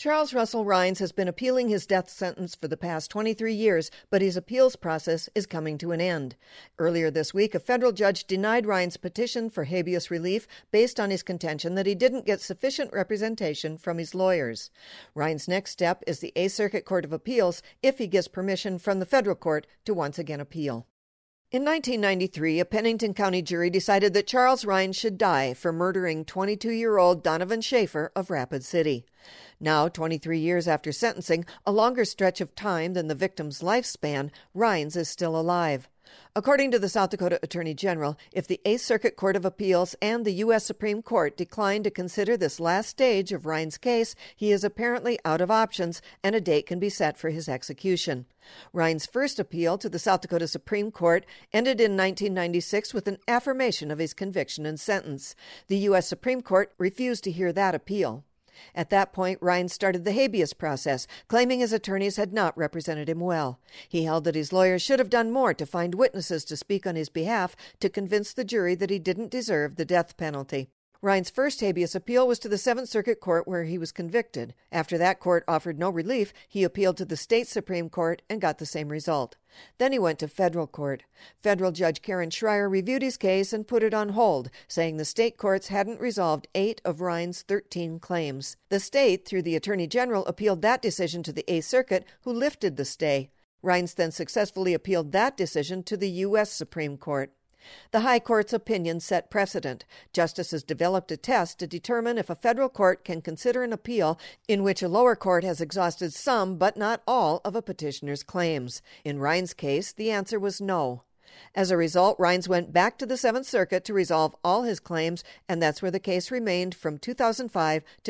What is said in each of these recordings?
Charles Russell Rines has been appealing his death sentence for the past 23 years, but his appeals process is coming to an end. Earlier this week, a federal judge denied Rines' petition for habeas relief based on his contention that he didn't get sufficient representation from his lawyers. Rines' next step is the Eighth Circuit Court of Appeals if he gets permission from the federal court to once again appeal. In 1993, a Pennington County jury decided that Charles Rines should die for murdering 22-year-old Donovan Schaefer of Rapid City. Now, 23 years after sentencing, a longer stretch of time than the victim's lifespan, Rines is still alive. According to the South Dakota Attorney General, if the Eighth Circuit Court of Appeals and the U.S. Supreme Court decline to consider this last stage of Rines' case, he is apparently out of options and a date can be set for his execution. Rines' first appeal to the South Dakota Supreme Court ended in 1996 with an affirmation of his conviction and sentence. The U.S. Supreme Court refused to hear that appeal. At that point, Rines started the habeas process, claiming his attorneys had not represented him well. He held that his lawyers should have done more to find witnesses to speak on his behalf to convince the jury that he didn't deserve the death penalty. Rines' first habeas appeal was to the Seventh Circuit Court, where he was convicted. After that court offered no relief, he appealed to the state Supreme Court and got the same result. Then he went to federal court. Federal Judge Karen Schreier reviewed his case and put it on hold, saying the state courts hadn't resolved 8 of Rines' 13 claims. The state, through the Attorney General, appealed that decision to the Eighth Circuit, who lifted the stay. Rines then successfully appealed that decision to the U.S. Supreme Court. The High Court's opinion set precedent. Justices developed a test to determine if a federal court can consider an appeal in which a lower court has exhausted some but not all of a petitioner's claims. In Rines' case, the answer was no. As a result, Rines went back to the Seventh Circuit to resolve all his claims, and that's where the case remained from 2005 to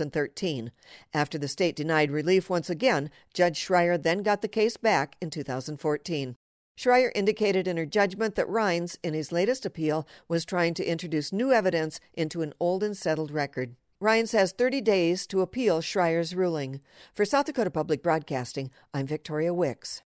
2013. After the state denied relief once again, Judge Schreier then got the case back in 2014. Schreier indicated in her judgment that Rines, in his latest appeal, was trying to introduce new evidence into an old and settled record. Rines has 30 days to appeal Schreier's ruling. For South Dakota Public Broadcasting, I'm Victoria Wicks.